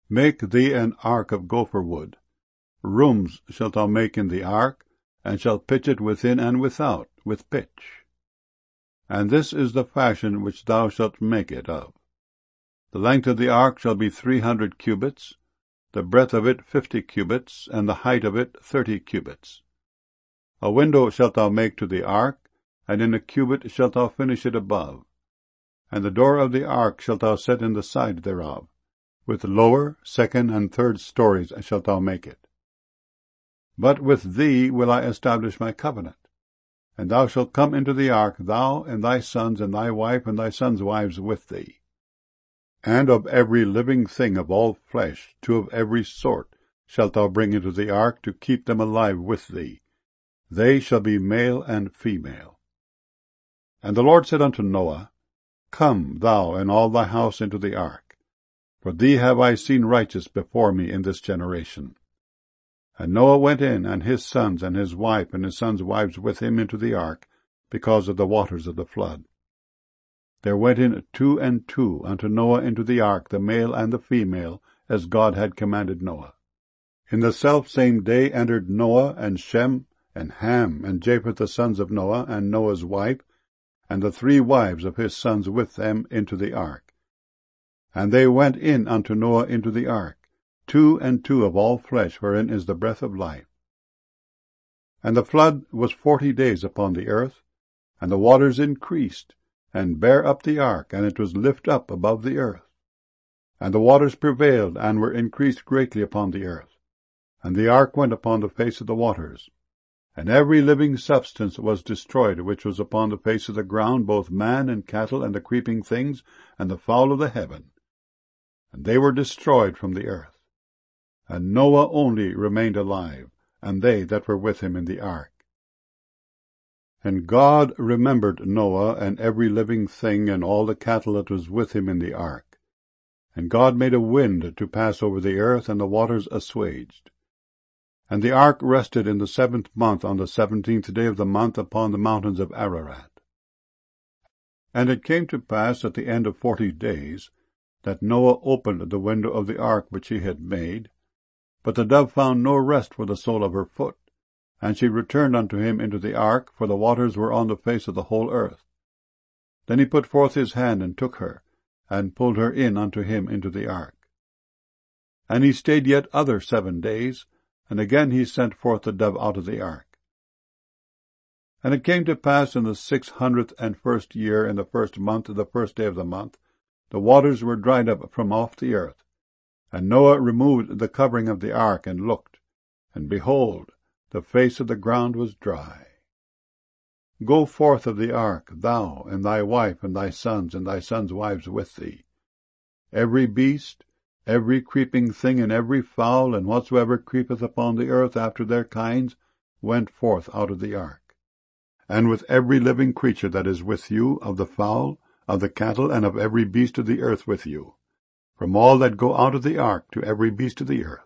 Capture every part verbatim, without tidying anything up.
Make thee an ark of gopher wood. Rooms shalt thou make in the ark, and shalt pitch it within and without with pitch. And this is the fashion which thou shalt make it of. The length of the ark shall be three hundred cubits, the breadth of it fifty cubits, and the height of it thirty cubits. A window shalt thou make to the ark, and in a cubit shalt thou finish it above. And the door of the ark shalt thou set in the side thereof. With lower, second, and third stories shalt thou make it. But with thee will I establish my covenant. And thou shalt come into the ark, thou and thy sons, and thy wife, and thy sons' wives with thee. And of every living thing of all flesh, two of every sort, shalt thou bring into the ark, to keep them alive with thee. They shall be male and female. And the Lord said unto Noah, Come, thou and all thy house into the ark, for thee have I seen righteous before me in this generation. And Noah went in, and his sons, and his wife, and his sons' wives with him into the ark, because of the waters of the flood. There went in two and two unto Noah into the ark, the male and the female, as God had commanded Noah. In the selfsame day entered Noah, and Shem, and Ham, and Japheth the sons of Noah, and Noah's wife, and the three wives of his sons with them into the ark. And they went in unto Noah into the ark, two and two of all flesh, wherein is the breath of life. And the flood was forty days upon the earth, and the waters increased, and bare up the ark, and it was lift up above the earth. And the waters prevailed, and were increased greatly upon the earth. And the ark went upon the face of the waters. And every living substance was destroyed, which was upon the face of the ground, both man and cattle, and the creeping things, and the fowl of the heaven. And they were destroyed from the earth. And Noah only remained alive, and they that were with him in the ark. And God remembered Noah, and every living thing, and all the cattle that was with him in the ark. And God made a wind to pass over the earth, and the waters assuaged. And the ark rested in the seventh month, on the seventeenth day of the month, upon the mountains of Ararat. And it came to pass at the end of forty days, that Noah opened the window of the ark which he had made, but the dove found no rest for the sole of her foot. And she returned unto him into the ark, for the waters were on the face of the whole earth. Then he put forth his hand, and took her, and pulled her in unto him into the ark. And he stayed yet other seven days, and again he sent forth the dove out of the ark. And it came to pass in the six hundredth and first year, in the first month, the first day of the month, the waters were dried up from off the earth. And Noah removed the covering of the ark, and looked, and behold, the face of the ground was dry. Go forth of the ark, thou, and thy wife, and thy sons, and thy sons' wives with thee. Every beast, every creeping thing, and every fowl, and whatsoever creepeth upon the earth after their kinds, went forth out of the ark. And with every living creature that is with you, of the fowl, of the cattle, and of every beast of the earth with you, from all that go out of the ark to every beast of the earth.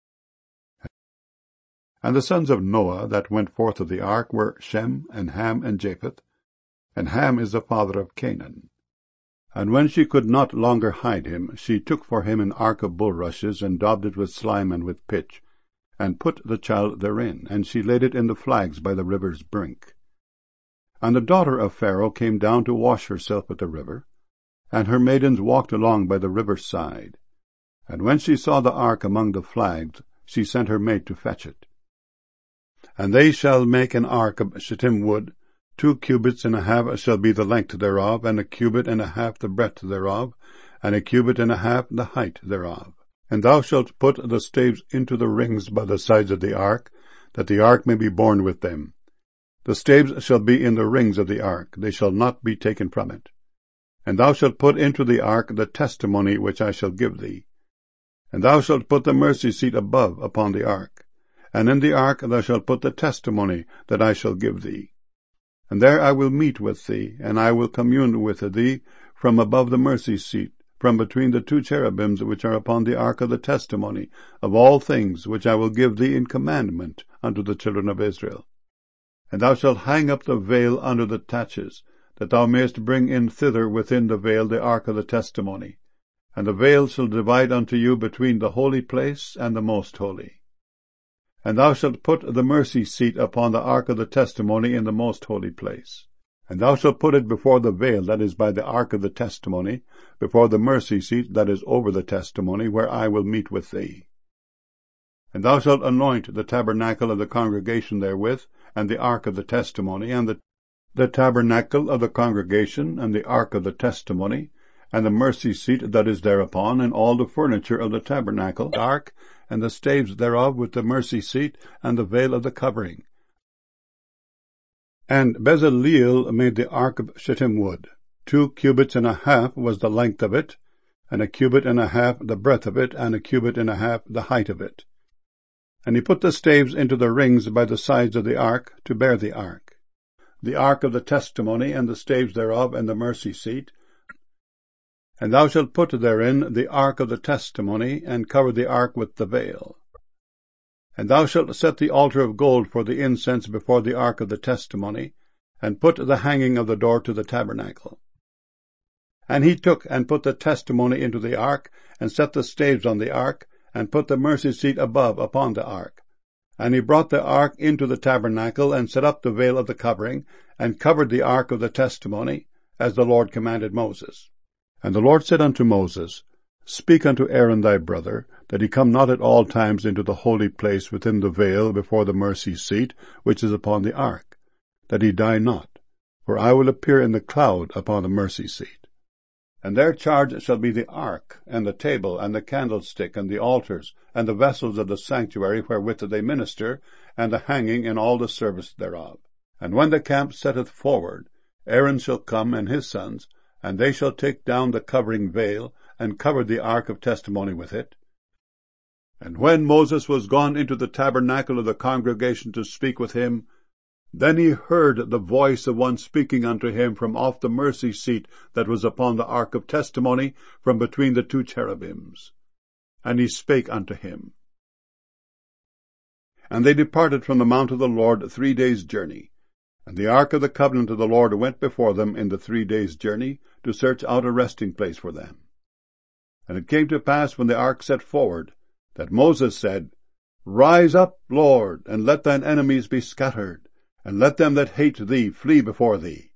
And the sons of Noah that went forth of the ark were Shem, and Ham, and Japheth. And Ham is the father of Canaan. And when she could not longer hide him, she took for him an ark of bulrushes, and daubed it with slime and with pitch, and put the child therein, and she laid it in the flags by the river's brink. And the daughter of Pharaoh came down to wash herself at the river, and her maidens walked along by the river's side. And when she saw the ark among the flags, she sent her maid to fetch it. And they shall make an ark of shittim wood, two cubits and a half shall be the length thereof, and a cubit and a half the breadth thereof, and a cubit and a half the height thereof. And thou shalt put the staves into the rings by the sides of the ark, that the ark may be borne with them. The staves shall be in the rings of the ark, they shall not be taken from it. And thou shalt put into the ark the testimony which I shall give thee. And thou shalt put the mercy seat above upon the ark. And in the ark thou shalt put the testimony that I shall give thee. And there I will meet with thee, and I will commune with thee from above the mercy seat, from between the two cherubims which are upon the ark of the testimony, of all things which I will give thee in commandment unto the children of Israel. And thou shalt hang up the veil under the taches, that thou mayest bring in thither within the veil the ark of the testimony. And the veil shall divide unto you between the holy place and the most holy. And thou shalt put the mercy seat upon the ark of the testimony in the most holy place. And thou shalt put it before the veil that is by the ark of the testimony, before the mercy seat that is over the testimony, where I will meet with thee. And thou shalt anoint the tabernacle of the congregation therewith, and the ark of the testimony, and the, the tabernacle of the congregation, and the ark of the testimony, and the mercy seat that is thereupon, and all the furniture of the tabernacle, the ark, and the staves thereof with the mercy seat, and the veil of the covering. And Bezaleel made the ark of shittim wood. Two cubits and a half was the length of it, and a cubit and a half the breadth of it, and a cubit and a half the height of it. And he put the staves into the rings by the sides of the ark, to bear the ark. The ark of the testimony, and the staves thereof, and the mercy seat. And thou shalt put therein the ark of the testimony, and cover the ark with the veil. And thou shalt set the altar of gold for the incense before the ark of the testimony, and put the hanging of the door to the tabernacle. And he took and put the testimony into the ark, and set the staves on the ark, and put the mercy seat above upon the ark. And he brought the ark into the tabernacle, and set up the veil of the covering, and covered the ark of the testimony, as the Lord commanded Moses. And the Lord said unto Moses, Speak unto Aaron thy brother, that he come not at all times into the holy place within the veil before the mercy seat, which is upon the ark, that he die not, for I will appear in the cloud upon the mercy seat. And their charge shall be the ark, and the table, and the candlestick, and the altars, and the vessels of the sanctuary wherewith they minister, and the hanging and all the service thereof. And when the camp setteth forward, Aaron shall come, and his sons, and they shall take down the covering veil, and cover the ark of testimony with it. And when Moses was gone into the tabernacle of the congregation to speak with him, then he heard the voice of one speaking unto him from off the mercy seat that was upon the ark of testimony, from between the two cherubims. And he spake unto him. And they departed from the mount of the Lord three days' journey. And the ark of the covenant of the Lord went before them in the three days' journey, to search out a resting place for them. And it came to pass, when the ark set forward, that Moses said, Rise up, Lord, and let thine enemies be scattered, and let them that hate thee flee before thee.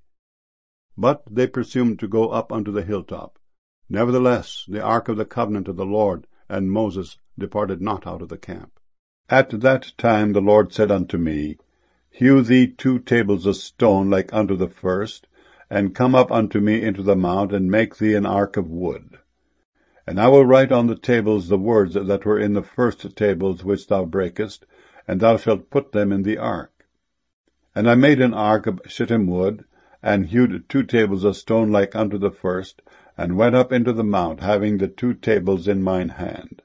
But they presumed to go up unto the hilltop. Nevertheless, the ark of the covenant of the Lord and Moses departed not out of the camp. At that time the Lord said unto me, Hew thee two tables of stone like unto the first, and come up unto me into the mount, and make thee an ark of wood. And I will write on the tables the words that were in the first tables which thou breakest, and thou shalt put them in the ark. And I made an ark of shittim wood, and hewed two tables of stone like unto the first, and went up into the mount, having the two tables in mine hand.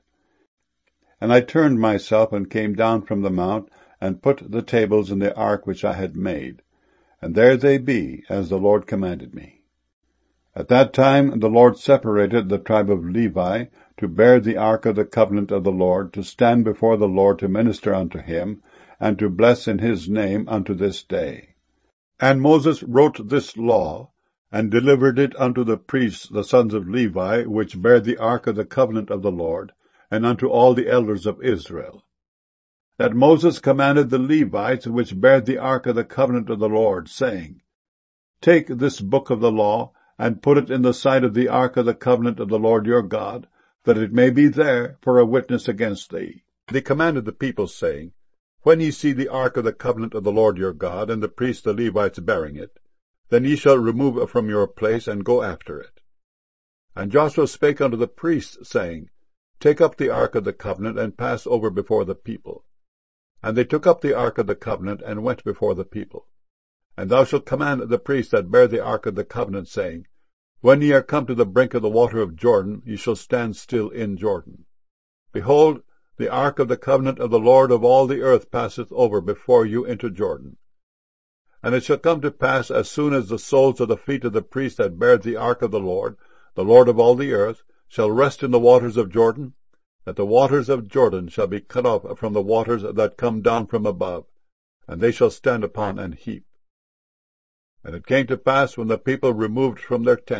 And I turned myself, and came down from the mount, and put the tables in the ark which I had made. And there they be, as the Lord commanded me. At that time the Lord separated the tribe of Levi, to bear the ark of the covenant of the Lord, to stand before the Lord to minister unto him, and to bless in his name unto this day. And Moses wrote this law, and delivered it unto the priests the sons of Levi, which bear the ark of the covenant of the Lord, and unto all the elders of Israel. That Moses commanded the Levites, which bear the ark of the covenant of the Lord, saying, Take this book of the law, and put it in the side of the ark of the covenant of the Lord your God, that it may be there for a witness against thee. They commanded the people, saying, When ye see the ark of the covenant of the Lord your God, and the priests the Levites bearing it, then ye shall remove it from your place, and go after it. And Joshua spake unto the priests, saying, Take up the ark of the covenant, and pass over before the people. And they took up the ark of the covenant, and went before the people. And thou shalt command the priests that bear the ark of the covenant, saying, When ye are come to the brink of the water of Jordan, ye shall stand still in Jordan. Behold, the ark of the covenant of the Lord of all the earth passeth over before you into Jordan. And it shall come to pass, as soon as the soles of the feet of the priests that bear the ark of the Lord, the Lord of all the earth, shall rest in the waters of Jordan, that the waters of Jordan shall be cut off from the waters that come down from above, and they shall stand upon an heap. And it came to pass, when the people removed from their tents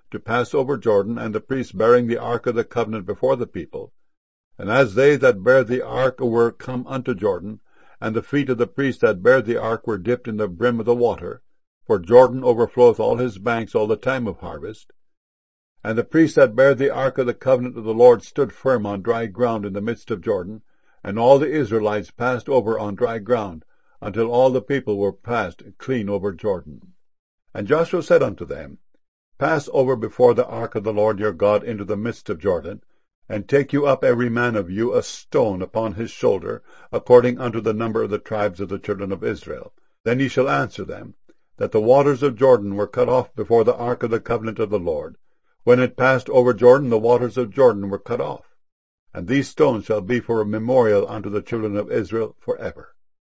to pass over Jordan, and the priests bearing the ark of the covenant before the people. And as they that bare the ark were come unto Jordan, and the feet of the priests that bare the ark were dipped in the brim of the water, for Jordan overfloweth all his banks all the time of harvest. And the priests that bare the ark of the covenant of the Lord stood firm on dry ground in the midst of Jordan, and all the Israelites passed over on dry ground, until all the people were passed clean over Jordan. And Joshua said unto them, Pass over before the ark of the Lord your God into the midst of Jordan, and take you up every man of you a stone upon his shoulder, according unto the number of the tribes of the children of Israel. Then ye shall answer them, that the waters of Jordan were cut off before the ark of the covenant of the Lord. When it passed over Jordan, the waters of Jordan were cut off. And these stones shall be for a memorial unto the children of Israel forever.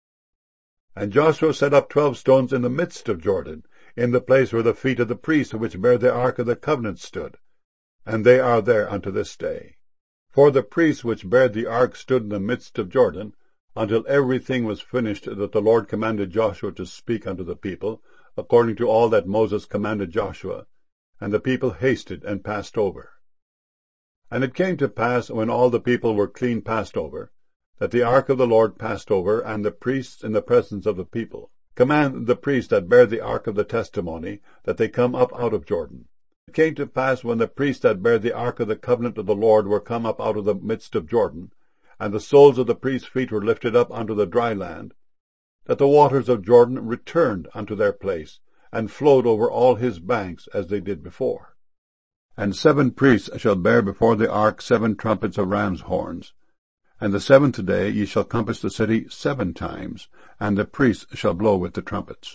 And Joshua set up twelve stones in the midst of Jordan, in the place where the feet of the priests which bear the ark of the covenant stood. And they are there unto this day. For the priests which bare the ark stood in the midst of Jordan, until everything was finished that the Lord commanded Joshua to speak unto the people, according to all that Moses commanded Joshua. And the people hasted and passed over. And it came to pass, when all the people were clean passed over, that the ark of the Lord passed over, and the priests in the presence of the people command the priests that bear the ark of the testimony, that they come up out of Jordan. It came to pass, when the priests that bear the ark of the covenant of the Lord were come up out of the midst of Jordan, and the soles of the priests' feet were lifted up unto the dry land, that the waters of Jordan returned unto their place, and flowed over all his banks as they did before. And seven priests shall bear before the ark seven trumpets of ram's horns. And the seventh day ye shall compass the city seven times, and the priests shall blow with the trumpets.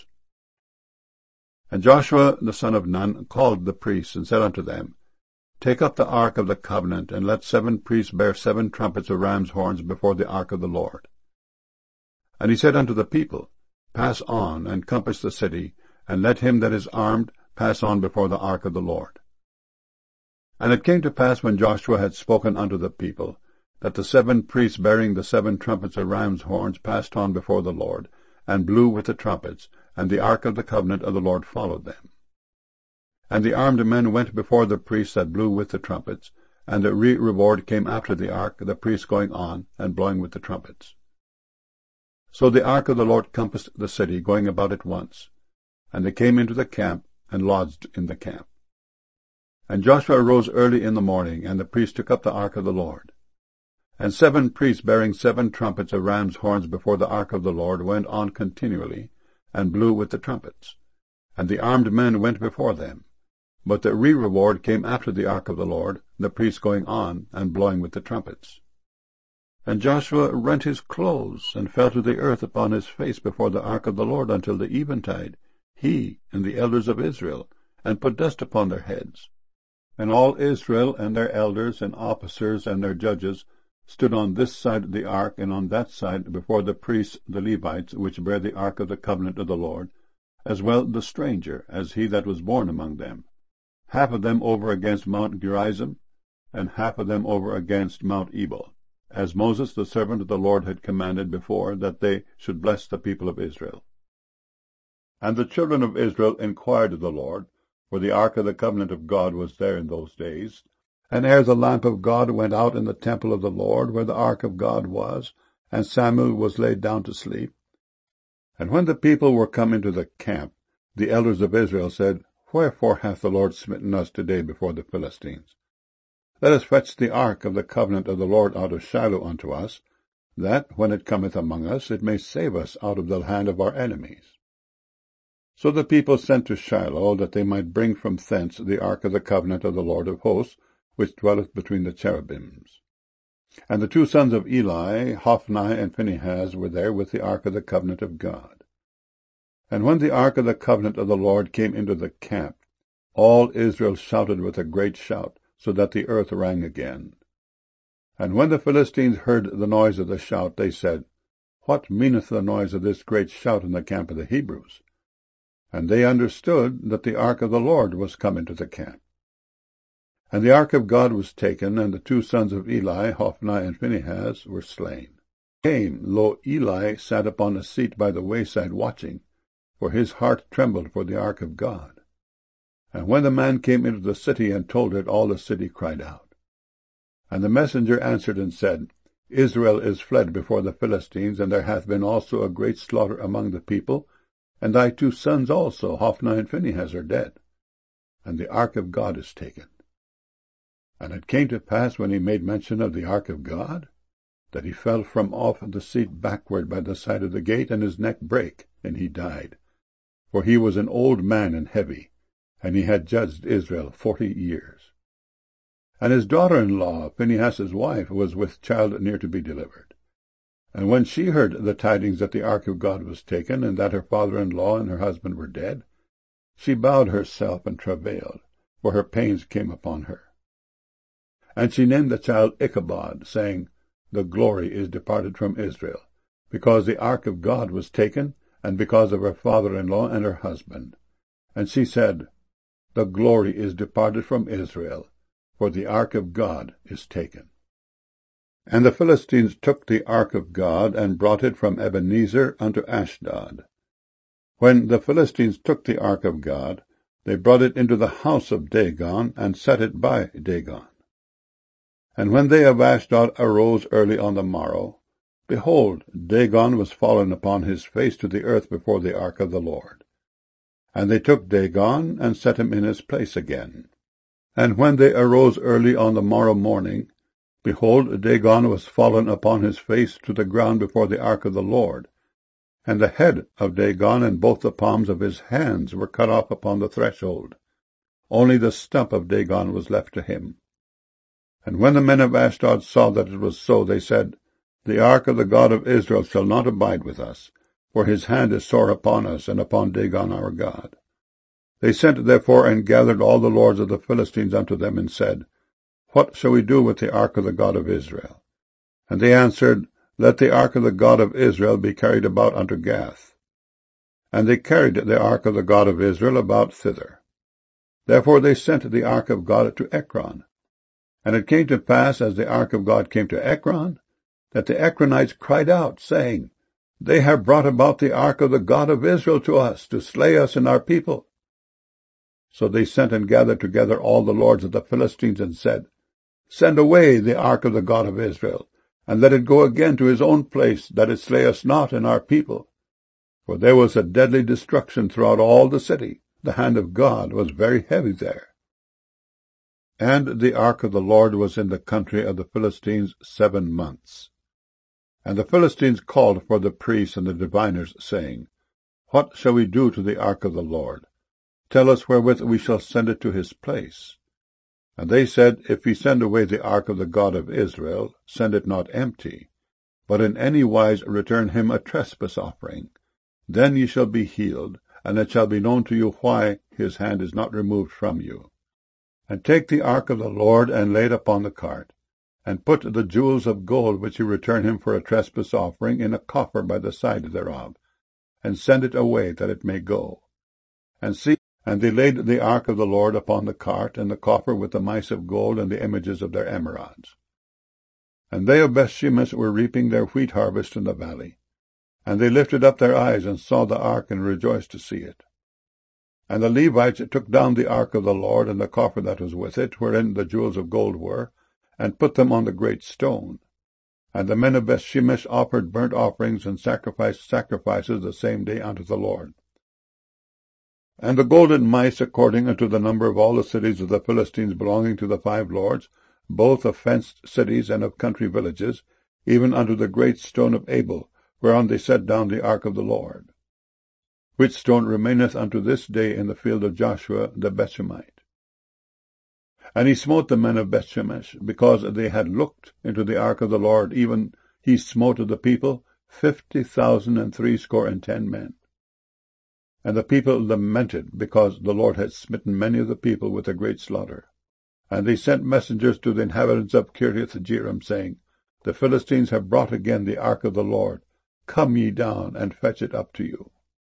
And Joshua the son of Nun called the priests, and said unto them, Take up the ark of the covenant, and let seven priests bear seven trumpets of ram's horns before the ark of the Lord. And he said unto the people, Pass on, and compass the city, and let him that is armed pass on before the ark of the Lord. And it came to pass, when Joshua had spoken unto the people, that the seven priests bearing the seven trumpets of ram's horns passed on before the Lord, and blew with the trumpets, and the ark of the covenant of the Lord followed them. And the armed men went before the priests that blew with the trumpets, and the re-reward came after the ark, the priests going on, and blowing with the trumpets. So the ark of the Lord compassed the city, going about it once. And they came into the camp, and lodged in the camp. And Joshua arose early in the morning, and the priests took up the ark of the Lord. And seven priests bearing seven trumpets of ram's horns before the ark of the Lord went on continually, and blew with the trumpets. And the armed men went before them. But the re-reward came after the ark of the Lord, the priests going on, and blowing with the trumpets. And Joshua rent his clothes, and fell to the earth upon his face before the ark of the Lord until the eventide, he and the elders of Israel, and put dust upon their heads. And all Israel and their elders and officers and their judges stood on this side of the ark and on that side before the priests the Levites, which bear the ark of the covenant of the Lord, as well the stranger as he that was born among them, half of them over against Mount Gerizim, and half of them over against Mount Ebal, as Moses the servant of the Lord had commanded before, that they should bless the people of Israel. And the children of Israel inquired of the Lord, for the ark of the covenant of God was there in those days. And ere the lamp of God went out in the temple of the Lord, where the ark of God was, and Samuel was laid down to sleep. And when the people were come into the camp, the elders of Israel said, Wherefore hath the Lord smitten us today before the Philistines? Let us fetch the ark of the covenant of the Lord out of Shiloh unto us, that, when it cometh among us, it may save us out of the hand of our enemies. So the people sent to Shiloh, that they might bring from thence the ark of the covenant of the Lord of hosts, which dwelleth between the cherubims. And the two sons of Eli, Hophni and Phinehas, were there with the ark of the covenant of God. And when the ark of the covenant of the Lord came into the camp, all Israel shouted with a great shout, so that the earth rang again. And when the Philistines heard the noise of the shout, they said, What meaneth the noise of this great shout in the camp of the Hebrews? And they understood that the ark of the Lord was come into the camp. And the ark of God was taken, and the two sons of Eli, Hophni and Phinehas, were slain. Came, lo, Eli sat upon a seat by the wayside watching, for his heart trembled for the ark of God. And when the man came into the city and told it, all the city cried out. And the messenger answered and said, Israel is fled before the Philistines, and there hath been also a great slaughter among the people, and thy two sons also, Hophni and Phinehas, are dead, and the ark of God is taken. And it came to pass, when he made mention of the ark of God, that he fell from off the seat backward by the side of the gate, and his neck brake, and he died. For he was an old man and heavy, and he had judged Israel forty years. And his daughter-in-law, Phinehas' wife, was with child near to be delivered. And when she heard the tidings that the ark of God was taken, and that her father-in-law and her husband were dead, she bowed herself and travailed, for her pains came upon her. And she named the child Ichabod, saying, The glory is departed from Israel, because the ark of God was taken, and because of her father-in-law and her husband. And she said, The glory is departed from Israel, for the ark of God is taken. And the Philistines took the ark of God, and brought it from Ebenezer unto Ashdod. When the Philistines took the ark of God, they brought it into the house of Dagon, and set it by Dagon. And when they of Ashdod arose early on the morrow, behold, Dagon was fallen upon his face to the earth before the ark of the Lord. And they took Dagon, and set him in his place again. And when they arose early on the morrow morning, behold, Dagon was fallen upon his face to the ground before the ark of the Lord. And the head of Dagon and both the palms of his hands were cut off upon the threshold. Only the stump of Dagon was left to him. And when the men of Ashdod saw that it was so, they said, The ark of the God of Israel shall not abide with us, for his hand is sore upon us, and upon Dagon our God. They sent therefore and gathered all the lords of the Philistines unto them, and said, What shall we do with the ark of the God of Israel? And they answered, Let the ark of the God of Israel be carried about unto Gath. And they carried the ark of the God of Israel about thither. Therefore they sent the ark of God to Ekron. And it came to pass, as the ark of God came to Ekron, that the Ekronites cried out, saying, They have brought about the ark of the God of Israel to us, to slay us and our people. So they sent and gathered together all the lords of the Philistines, and said, Send away the ark of the God of Israel, and let it go again to his own place, that it slay us not and our people. For there was a deadly destruction throughout all the city. The hand of God was very heavy there. And the ark of the Lord was in the country of the Philistines seven months. And the Philistines called for the priests and the diviners, saying, What shall we do to the ark of the Lord? Tell us wherewith we shall send it to his place. And they said, If we send away the ark of the God of Israel, send it not empty, but in any wise return him a trespass offering. Then ye shall be healed, and it shall be known to you why his hand is not removed from you. And take the ark of the Lord, and lay it upon the cart, and put the jewels of gold which ye return him for a trespass offering in a coffer by the side thereof, and send it away, that it may go. And see, and they laid the ark of the Lord upon the cart, and the coffer with the mice of gold and the images of their emerods. And they of Bethshemesh were reaping their wheat harvest in the valley. And they lifted up their eyes, and saw the ark, and rejoiced to see it. And the Levites took down the ark of the Lord, and the coffer that was with it, wherein the jewels of gold were, and put them on the great stone. And the men of Bethshemesh offered burnt offerings, and sacrificed sacrifices the same day unto the Lord. And the golden mice, according unto the number of all the cities of the Philistines belonging to the five lords, both of fenced cities and of country villages, even unto the great stone of Abel, whereon they set down the ark of the Lord, which stone remaineth unto this day in the field of Joshua the Bethshemite. And he smote the men of Bethshemesh, because they had looked into the ark of the Lord, even he smote of the people fifty thousand and threescore and ten men. And the people lamented, because the Lord had smitten many of the people with a great slaughter. And they sent messengers to the inhabitants of Kiriath-jearim, saying, The Philistines have brought again the ark of the Lord. Come ye down, and fetch it up to you.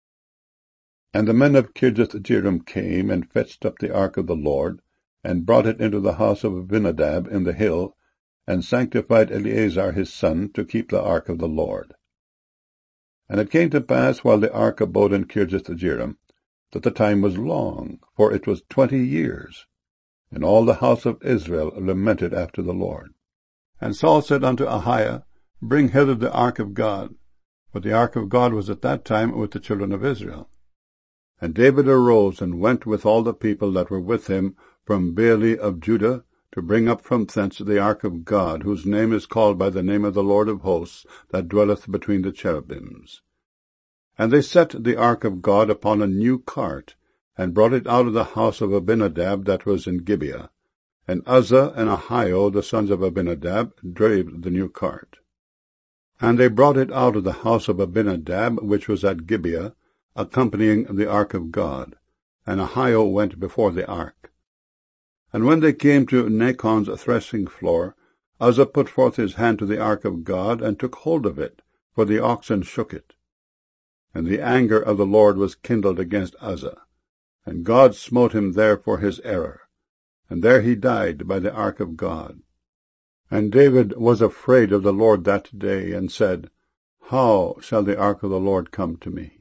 And the men of Kiriath-jearim came, and fetched up the ark of the Lord, and brought it into the house of Abinadab in the hill, and sanctified Eleazar his son to keep the ark of the Lord. And it came to pass, while the ark abode in Kiriath-jearim, that the time was long, for it was twenty years. And all the house of Israel lamented after the Lord. And Saul said unto Ahiah, Bring hither the ark of God. For the ark of God was at that time with the children of Israel. And David arose and went with all the people that were with him from Baale of Judah, to bring up from thence the ark of God, whose name is called by the name of the Lord of hosts, that dwelleth between the cherubims. And they set the ark of God upon a new cart, and brought it out of the house of Abinadab that was in Gibeah. And Uzzah and Ahio, the sons of Abinadab, drave the new cart. And they brought it out of the house of Abinadab, which was at Gibeah, accompanying the ark of God. And Ahio went before the ark. And when they came to Nachon's threshing floor, Uzzah put forth his hand to the ark of God, and took hold of it, for the oxen shook it. And the anger of the Lord was kindled against Uzzah, and God smote him there for his error, and there he died by the ark of God. And David was afraid of the Lord that day, and said, How shall the ark of the Lord come to me?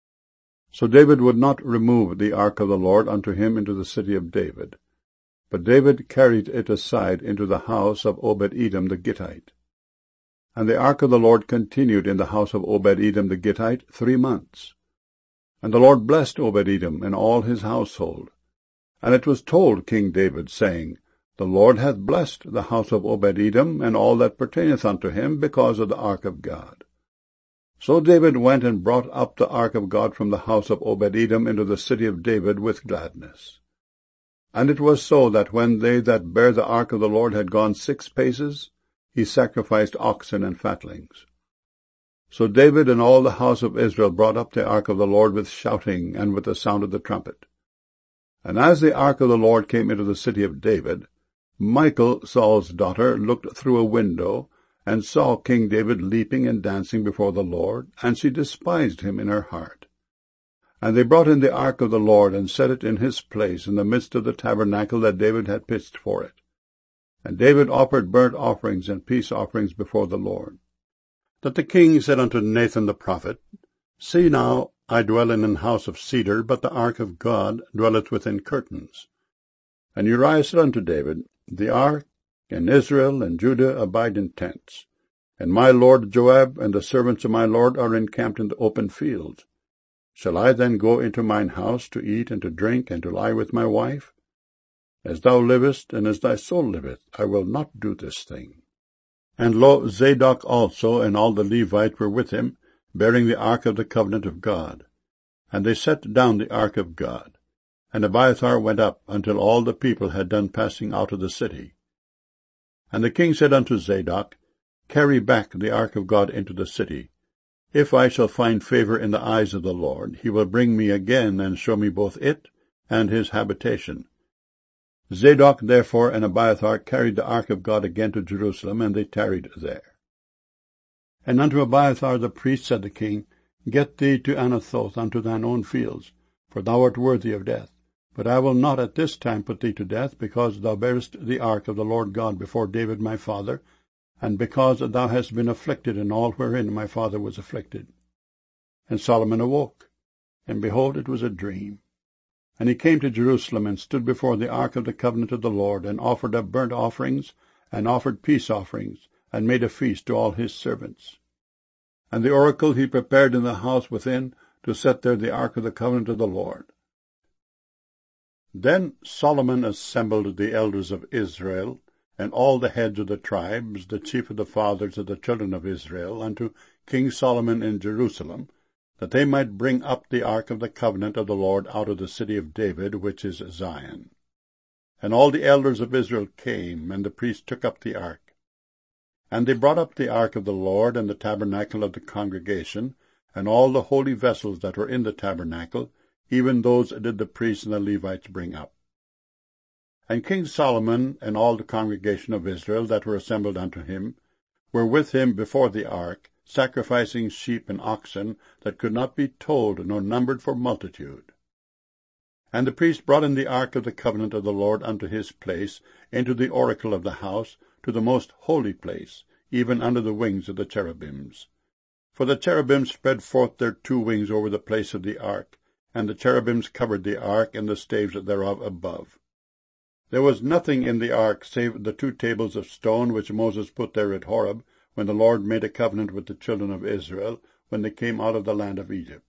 So David would not remove the ark of the Lord unto him into the city of David, but David carried it aside into the house of Obed-Edom the Gittite. And the ark of the Lord continued in the house of Obed-Edom the Gittite three months. And the Lord blessed Obed-Edom and all his household. And it was told King David, saying, The Lord hath blessed the house of Obed-Edom and all that pertaineth unto him, because of the ark of God. So David went and brought up the ark of God from the house of Obed-Edom into the city of David with gladness. And it was so that when they that bare the ark of the Lord had gone six paces, he sacrificed oxen and fatlings. So David and all the house of Israel brought up the ark of the Lord with shouting and with the sound of the trumpet. And as the ark of the Lord came into the city of David, Michal, Saul's daughter, looked through a window, and saw King David leaping and dancing before the Lord, and she despised him in her heart. And they brought in the ark of the Lord, and set it in his place in the midst of the tabernacle that David had pitched for it. And David offered burnt offerings and peace offerings before the Lord. That the king said unto Nathan the prophet, See now, I dwell in an house of cedar, but the ark of God dwelleth within curtains. And Uriah said unto David, The ark, and Israel, and Judah abide in tents. And my lord Joab and the servants of my lord are encamped in the open fields. Shall I then go into mine house to eat and to drink, and to lie with my wife? As thou livest, and as thy soul liveth, I will not do this thing. And lo, Zadok also and all the Levites were with him, bearing the ark of the covenant of God. And they set down the ark of God. And Abiathar went up, until all the people had done passing out of the city. And the king said unto Zadok, Carry back the ark of God into the city. If I shall find favor in the eyes of the Lord, he will bring me again, and show me both it and his habitation. Zadok therefore and Abiathar carried the ark of God again to Jerusalem, and they tarried there. And unto Abiathar the priest said the king, Get thee to Anathoth unto thine own fields, for thou art worthy of death. But I will not at this time put thee to death, because thou bearest the ark of the Lord God before David my father, and because thou hast been afflicted in all wherein my father was afflicted. And Solomon awoke, and behold, it was a dream. And he came to Jerusalem, and stood before the ark of the covenant of the Lord, and offered up burnt offerings, and offered peace offerings, and made a feast to all his servants. And the oracle he prepared in the house within, to set there the ark of the covenant of the Lord. Then Solomon assembled the elders of Israel, and all the heads of the tribes, the chief of the fathers of the children of Israel, unto King Solomon in Jerusalem, that they might bring up the ark of the covenant of the Lord out of the city of David, which is Zion. And all the elders of Israel came, and the priests took up the ark. And they brought up the ark of the Lord, and the tabernacle of the congregation, and all the holy vessels that were in the tabernacle, even those did the priests and the Levites bring up. And King Solomon and all the congregation of Israel that were assembled unto him were with him before the ark, sacrificing sheep and oxen that could not be told nor numbered for multitude. And the priest brought in the ark of the covenant of the Lord unto his place, into the oracle of the house, to the most holy place, even under the wings of the cherubims. For the cherubim spread forth their two wings over the place of the ark, and the cherubims covered the ark, and the staves thereof above. There was nothing in the ark save the two tables of stone which Moses put there at Horeb, when the Lord made a covenant with the children of Israel, when they came out of the land of Egypt.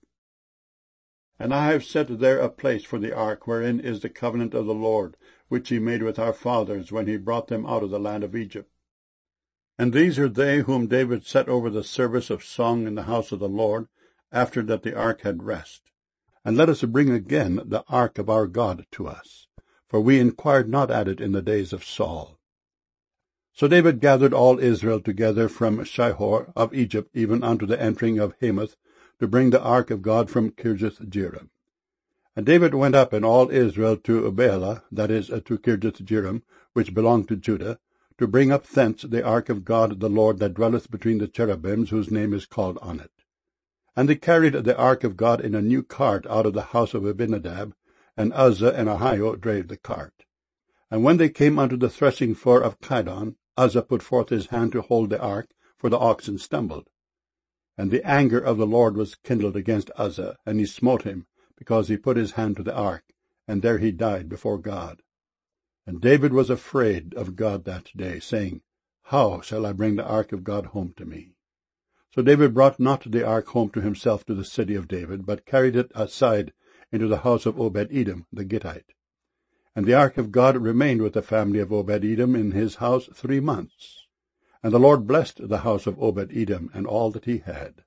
And I have set there a place for the ark, wherein is the covenant of the Lord, which he made with our fathers, when he brought them out of the land of Egypt. And these are they whom David set over the service of song in the house of the Lord, after that the ark had rest. And let us bring again the ark of our God to us, for we inquired not at it in the days of Saul. So David gathered all Israel together from Shihor of Egypt, even unto the entering of Hamath, to bring the ark of God from Kirjath-jearim. And David went up and all Israel to Baalah, that is, to Kirjath-jearim, which belonged to Judah, to bring up thence the ark of God the Lord that dwelleth between the cherubims, whose name is called on it. And they carried the ark of God in a new cart out of the house of Abinadab, and Uzzah and Ahio drave the cart. And when they came unto the threshing floor of Chidon, Uzzah put forth his hand to hold the ark, for the oxen stumbled. And the anger of the Lord was kindled against Uzzah, and he smote him, because he put his hand to the ark, and there he died before God. And David was afraid of God that day, saying, How shall I bring the ark of God home to me? So David brought not the ark home to himself to the city of David, but carried it aside into the house of Obed-Edom the Gittite. And the ark of God remained with the family of Obed-Edom in his house three months. And the Lord blessed the house of Obed-Edom and all that he had.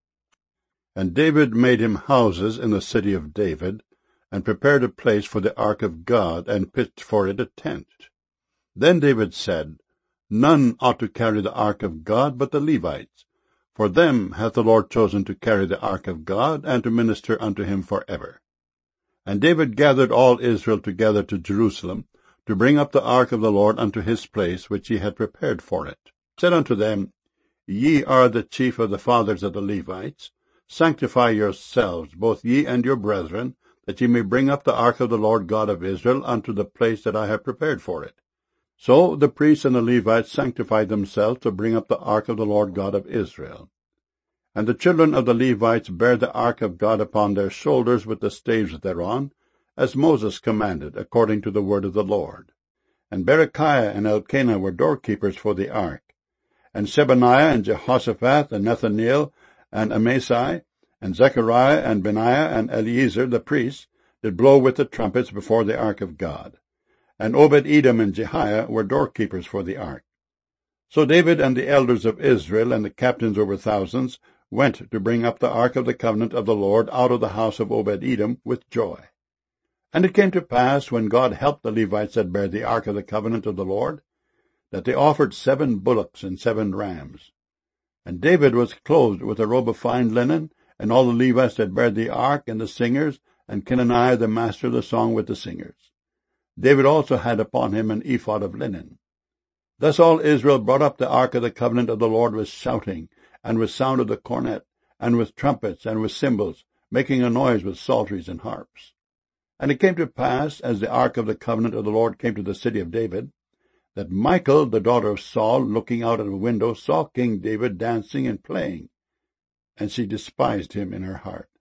And David made him houses in the city of David, and prepared a place for the ark of God, and pitched for it a tent. Then David said, None ought to carry the ark of God but the Levites, for them hath the Lord chosen to carry the ark of God, and to minister unto him for ever. And David gathered all Israel together to Jerusalem, to bring up the ark of the Lord unto his place, which he had prepared for it. Said unto them, Ye are the chief of the fathers of the Levites. Sanctify yourselves, both ye and your brethren, that ye may bring up the ark of the Lord God of Israel unto the place that I have prepared for it. So the priests and the Levites sanctified themselves to bring up the ark of the Lord God of Israel. And the children of the Levites bare the ark of God upon their shoulders with the staves thereon, as Moses commanded, according to the word of the Lord. And Berechiah and Elkanah were doorkeepers for the ark. And Shebaniah and Jehoshaphat and Nethaneel and Amasai and Zechariah and Benaiah and Eliezer the priests did blow with the trumpets before the ark of God. And Obed-Edom and Jehiah were doorkeepers for the ark. So David and the elders of Israel and the captains over thousands went to bring up the ark of the covenant of the Lord out of the house of Obed-Edom with joy. And it came to pass, when God helped the Levites that bare the ark of the covenant of the Lord, that they offered seven bullocks and seven rams. And David was clothed with a robe of fine linen, and all the Levites that bare the ark, and the singers, and Kenaniah the master of the song with the singers. David also had upon him an ephod of linen. Thus all Israel brought up the ark of the covenant of the Lord with shouting, and with sound of the cornet, and with trumpets, and with cymbals, making a noise with psalteries and harps. And it came to pass, as the ark of the covenant of the Lord came to the city of David, that Michal, the daughter of Saul, looking out of a window, saw King David dancing and playing, and she despised him in her heart.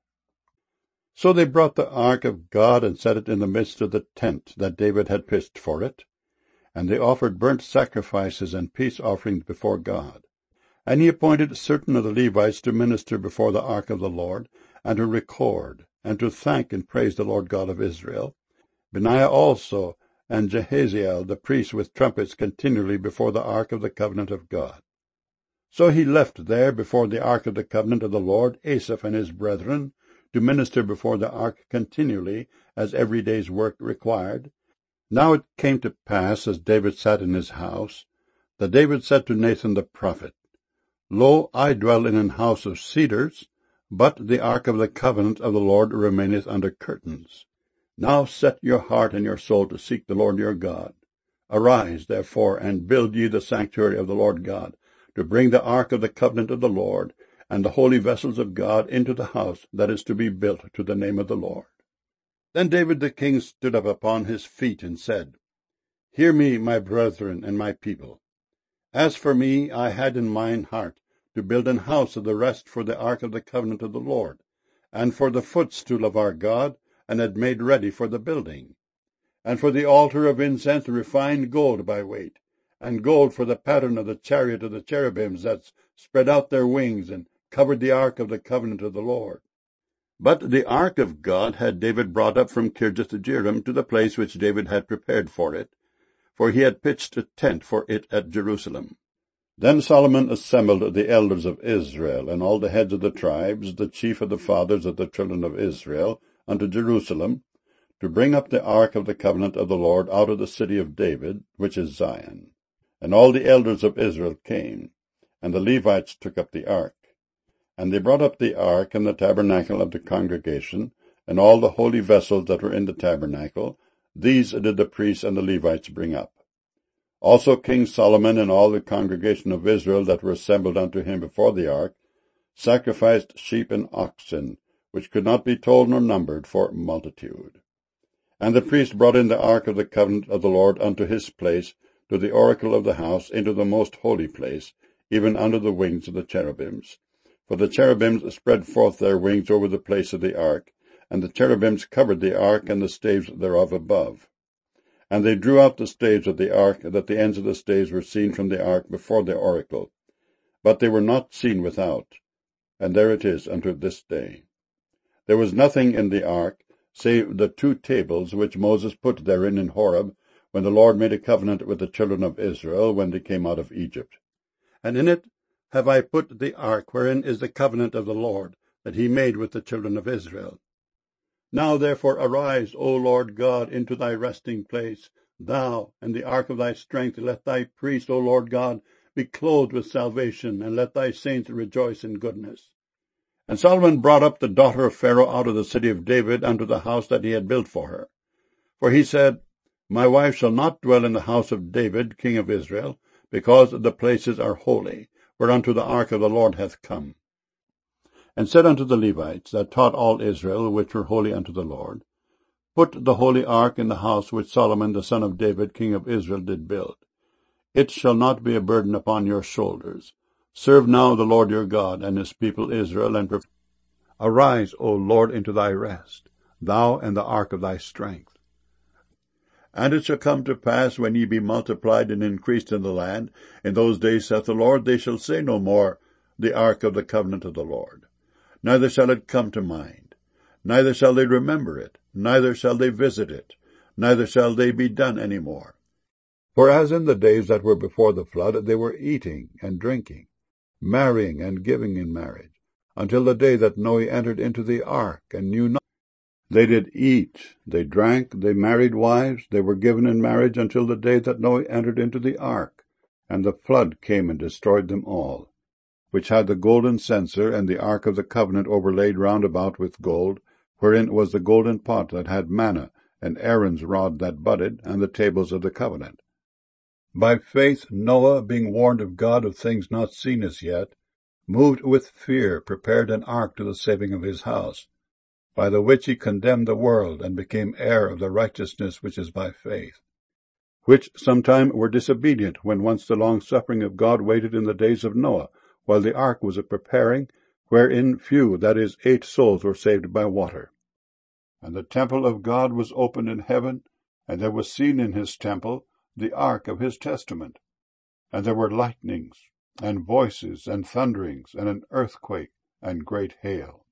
So they brought the ark of God, and set it in the midst of the tent that David had pitched for it, and they offered burnt sacrifices and peace offerings before God. And he appointed certain of the Levites to minister before the ark of the Lord, and to record, and to thank and praise the Lord God of Israel, Benaiah also, and Jehaziel the priest with trumpets continually before the ark of the covenant of God. So he left there before the ark of the covenant of the Lord Asaph and his brethren, to minister before the ark continually, as every day's work required. Now it came to pass, as David sat in his house, that David said to Nathan the prophet, Lo, I dwell in an house of cedars, but the ark of the covenant of the Lord remaineth under curtains. Now set your heart and your soul to seek the Lord your God. Arise, therefore, and build ye the sanctuary of the Lord God, to bring the ark of the covenant of the Lord, and the holy vessels of God into the house that is to be built to the name of the Lord. Then David the king stood up upon his feet, and said, Hear me, my brethren and my people. As for me, I had in mine heart to build an house of the rest for the ark of the covenant of the Lord, and for the footstool of our God, and had made ready for the building. And for the altar of incense refined gold by weight, and gold for the pattern of the chariot of the cherubims that spread out their wings, and covered the ark of the covenant of the Lord. But the ark of God had David brought up from Kirjath-jearim to the place which David had prepared for it, for he had pitched a tent for it at Jerusalem. Then Solomon assembled the elders of Israel, and all the heads of the tribes, the chief of the fathers of the children of Israel, unto Jerusalem, to bring up the ark of the covenant of the Lord out of the city of David, which is Zion. And all the elders of Israel came, and the Levites took up the ark. And they brought up the ark and the tabernacle of the congregation, and all the holy vessels that were in the tabernacle. These did the priests and the Levites bring up. Also King Solomon and all the congregation of Israel that were assembled unto him before the ark sacrificed sheep and oxen, which could not be told nor numbered for multitude. And the priest brought in the ark of the covenant of the Lord unto his place, to the oracle of the house, into the most holy place, even under the wings of the cherubims. For the cherubims spread forth their wings over the place of the ark, and the cherubims covered the ark and the staves thereof above. And they drew out the staves of the ark, that the ends of the staves were seen from the ark before the oracle. But they were not seen without, and there it is unto this day. There was nothing in the ark, save the two tables which Moses put therein in Horeb, when the Lord made a covenant with the children of Israel, when they came out of Egypt. And in it have I put the ark, wherein is the covenant of the Lord, that he made with the children of Israel. Now therefore arise, O Lord God, into thy resting place, thou and the ark of thy strength. Let thy priests, O Lord God, be clothed with salvation, and let thy saints rejoice in goodness. And Solomon brought up the daughter of Pharaoh out of the city of David unto the house that he had built for her. For he said, My wife shall not dwell in the house of David, king of Israel, because the places are holy, whereunto the ark of the Lord hath come. And said unto the Levites, that taught all Israel, which were holy unto the Lord, Put the holy ark in the house which Solomon the son of David, king of Israel, did build. It shall not be a burden upon your shoulders. Serve now the Lord your God, and his people Israel, and prepare. Arise, O Lord, into thy rest, thou and the ark of thy strength. And it shall come to pass, when ye be multiplied and increased in the land, in those days, saith the Lord, they shall say no more, the ark of the covenant of the Lord. Neither shall it come to mind, neither shall they remember it, neither shall they visit it, neither shall they be done any more. For as in the days that were before the flood, they were eating and drinking, marrying and giving in marriage, until the day that Noah entered into the ark, and knew not. They did eat, they drank, they married wives, they were given in marriage until the day that Noah entered into the ark, and the flood came and destroyed them all, which had the golden censer and the ark of the covenant overlaid round about with gold, wherein was the golden pot that had manna, and Aaron's rod that budded, and the tables of the covenant. By faith Noah, being warned of God of things not seen as yet, moved with fear, prepared an ark to the saving of his house, by the which he condemned the world, and became heir of the righteousness which is by faith. Which sometime were disobedient, when once the long-suffering of God waited in the days of Noah, while the ark was a preparing, wherein few, that is, eight souls, were saved by water. And the temple of God was opened in heaven, and there was seen in his temple the ark of his testament. And there were lightnings, and voices, and thunderings, and an earthquake, and great hail.